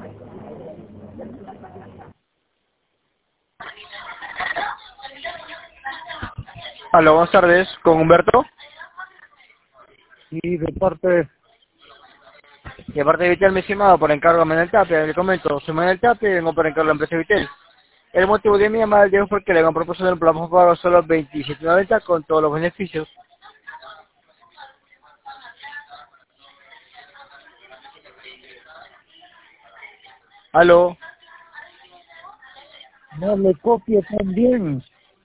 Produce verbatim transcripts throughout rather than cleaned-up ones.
Aló, buenas tardes, con Humberto. Y de parte, Y aparte de Vitel, mi estimado, por encargo a Manuel Tapia, le comento, soy Manuel Tapia y vengo por encargo a la empresa Vitel. El motivo de mi llamada el día es porque le van a proponer un plan pago solo veintisiete noventa con todos los beneficios. Aló, no le copio también.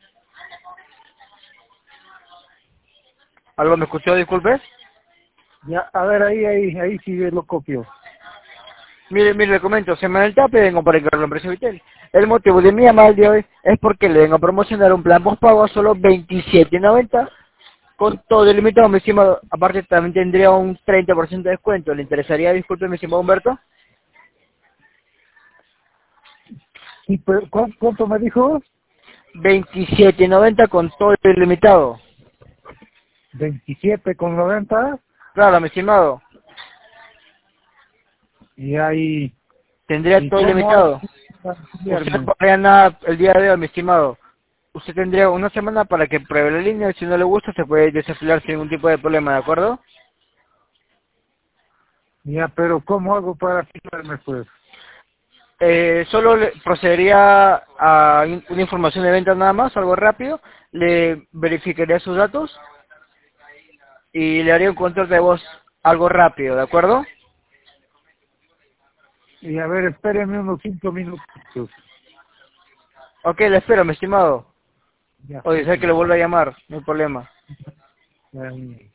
aló, ¿me escuchó? Disculpe. Ya, a ver, ahí, ahí, ahí sí lo copio. Mire, mire, le comento, soy Manuel Tapia y vengo por encargo a la empresa Vitel. El motivo de mi llamada el día de hoy es porque le vengo a promocionar un plan postpago a solo veintisiete noventa con todo el limitado, mi estimado. Aparte también tendría un treinta por ciento de descuento. ¿Le interesaría, disculpe, mi estimado Humberto? ¿Y pero, ¿cuánto, cuánto me dijo? veintisiete noventa con todo el limitado. veintisiete con noventa. Claro, mi estimado. Y ahí, Tendría ¿y todo cómo hago ilimitado. para Usted no cambiarme? pagaría nada el día de hoy, mi estimado. Usted tendría una semana para que pruebe la línea y si no le gusta se puede desafiliar sin ningún tipo de problema, ¿de acuerdo? Ya, pero ¿cómo hago para cambiarme, pues? Eh, solo le procedería a in- una información de venta nada más, algo rápido. Le verificaría sus datos y le haría un control de voz algo rápido, ¿de acuerdo? Y a ver, espérenme unos cinco minutos. Ok, le espero, mi estimado. Ya, Oye, sé que le vuelvo a llamar, no hay problema. ya.